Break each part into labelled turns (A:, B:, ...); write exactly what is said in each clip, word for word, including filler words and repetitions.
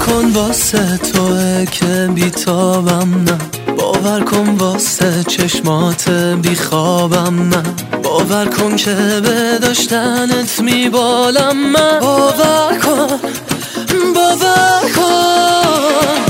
A: کن واسه توه که بیتابم نه، باور کن واسه چشمات بیخوابم من، باور کن که به داشتنت میبالم من، باور کن باور کن.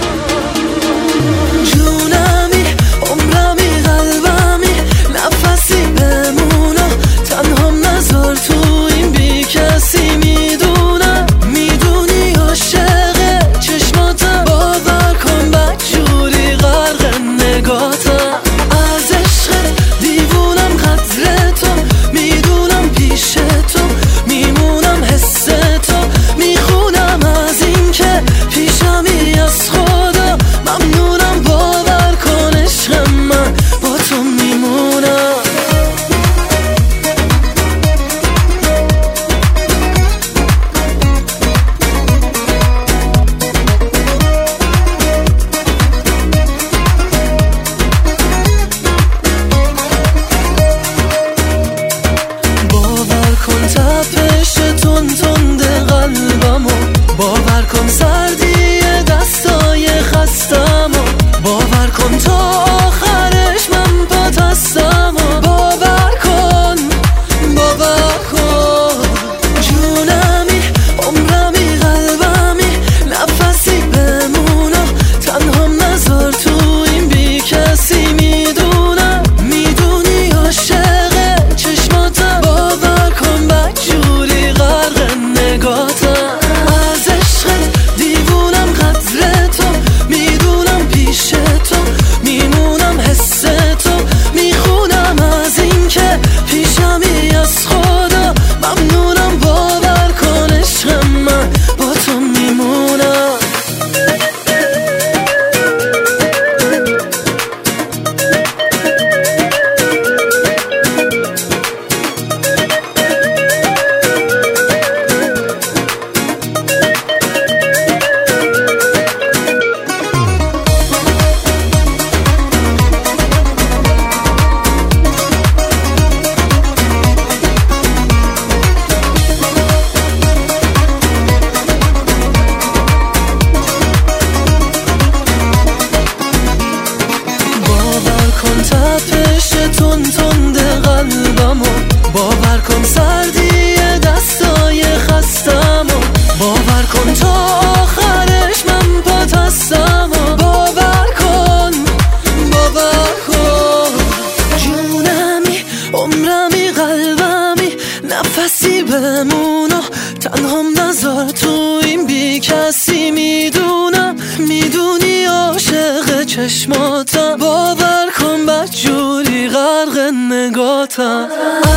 A: جونمی عمرمی قلبمی نفسی بمونم، تنهام نذار تو این بی کسی. میدونم میدونی عاشق چشماتم، باور کن بدجوری غرق نگاتم. از عشقت دیوونم قدر تو، میدونم پیش تو میمونم حس تو، میخونم از این که پیشمی از خدا. ممنونم باور کن عشق من با تو میمونم. باور کن تپش تون تند قلبمو، باور کن سردی دستای خستمو، باور کن تا آخرش من پات هستمو، باور کن باور کن. جونمی عمرمی قلبمی نفسی بمونم، تنهام نذار تو این بی کسی. میدونم میدونی عاشق چشماتم، باور کن بدجوری غرق نگاتم. از عشقت دیوونم قدر تو، میدونم پیش تو میمونم حس تو، میخونم از این که پیشمی از خدا. ممنونم باور کن عشق من با تو میمونم. کن تپش تون تند قلبمو، باور کن سردی دستای خستمو، باور کن تا آخرش من پات هستمو، باور کن باور کن. جونمی عمرمی قلبمی نفسی بمونم، تنهام نذار تو این بی کسی. میدونم میدونی عاشق چشماتم، باور کن بدجوری غرق نگاتم.